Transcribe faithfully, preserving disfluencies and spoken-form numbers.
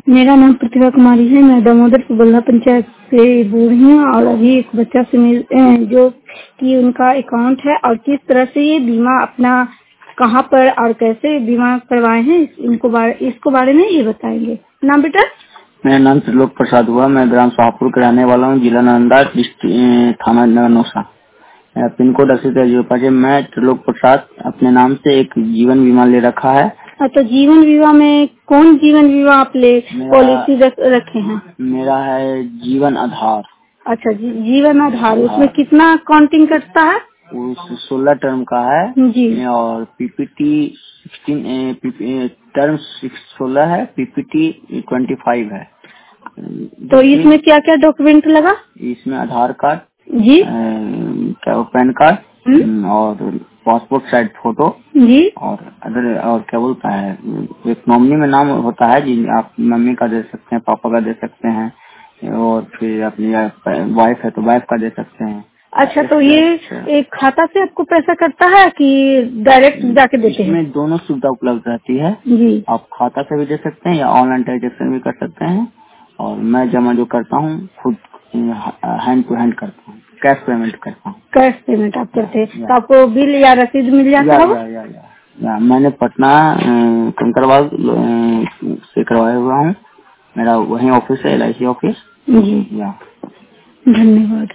मेरा नाम प्रतिभा कुमारी है। मैं दामोदर बल्ला पंचायत से बोल रही हूँ और अभी एक बच्चा से मिल अ, जो कि उनका अकाउंट है और किस तरह से ये बीमा अपना कहाँ पर और कैसे बीमा करवाए हैं इस- इनको बारे इसको बारे में ये बताएंगे। नाम बेटा? मेरा नाम त्रिलोक प्रसाद हुआ। मैं ग्राम शाहपुर का रहने वाला हूँ, जिला नालंदा, डिस्ट्रिक्ट थाना नौसा। मेरा पिन कोड अस्सी जीरो पाँच है। मैं त्रिलोक प्रसाद अपने नाम से एक जीवन बीमा ले रखा है। हाँ, तो जीवन बीमा में कौन जीवन बीमा आप ले मेरा पॉलिसी रख, रखे हैं? मेरा है जीवन आधार। अच्छा जी, जीवन आधार। उसमें आधार कितना काउंटिंग करता है? उस सोलह टर्म का है जी। और पीपीटी सिक्सटीन टर्म सोलह है, पीपीटी ट्वेंटी फाइव है। तो इसमें क्या क्या डॉक्यूमेंट लगा? इसमें आधार कार्ड जी। अ, क्या वो पैन कार्ड हम्म, और पासपोर्ट साइज फोटो जी। और अदर और क्या बोलता है, एक नॉमिनी में नाम होता है जी, आप मम्मी का दे सकते हैं, पापा का दे सकते हैं और फिर अपनी वाइफ है तो वाइफ का दे सकते हैं। अच्छा, तो ये एक खाता से आपको पैसा कटता है कि डायरेक्ट जाके देते हैं? इसमें दोनों सुविधा उपलब्ध रहती है। जी। आप खाता से भी दे सकते हैं या ऑनलाइन ट्रांजेक्शन भी कर सकते हैं और मैं जमा जो करता हूँ खुद हैंड टू हैंड करता हूँ, कैश पेमेंट करता हूँ। कैश पेमेंट आप करते हैं या, तो आपको बिल या रसीद मिल जाता या, होगा? या, या, या, या, मैंने पटना अ, कंकड़बाग अ, से करवाया हुआ हूँ। मेरा वही ऑफिस है, एल आई सी ऑफिस। जी। या धन्यवाद।